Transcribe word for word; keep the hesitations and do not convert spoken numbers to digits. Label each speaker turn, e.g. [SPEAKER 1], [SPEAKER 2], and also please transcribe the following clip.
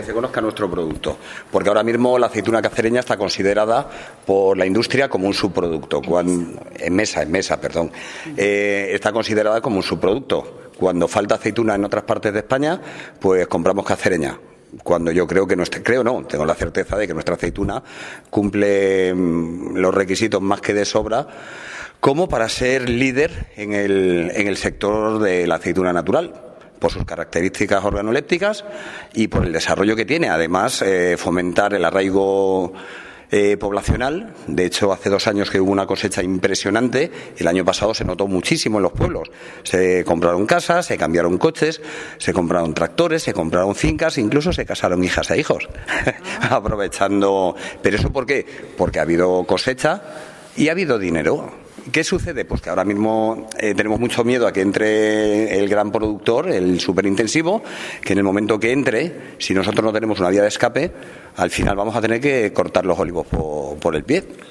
[SPEAKER 1] se conozca nuestro producto, porque ahora mismo la aceituna cacereña está considerada por la industria como un subproducto, cuando, en mesa, en mesa, perdón, eh, está considerada como un subproducto. Cuando falta aceituna en otras partes de España, pues compramos cacereña. Cuando yo creo que nuestra, creo no, tengo la certeza de que nuestra aceituna cumple mmm, los requisitos más que de sobra como para ser líder en el, en el sector de la aceituna natural, por sus características organolépticas y por el desarrollo que tiene. Además, eh, fomentar el arraigo eh, poblacional. De hecho, hace dos años que hubo una cosecha impresionante. El año pasado se notó muchísimo en los pueblos. Se compraron casas, se cambiaron coches, se compraron tractores, se compraron fincas, incluso se casaron hijas e hijos. Aprovechando. ¿Pero eso por qué? Porque ha habido cosecha y ha habido dinero. ¿Qué sucede? Pues que ahora mismo eh, tenemos mucho miedo a que entre el gran productor, el superintensivo, que en el momento que entre, si nosotros no tenemos una vía de escape, al final vamos a tener que cortar los olivos por, por el pie.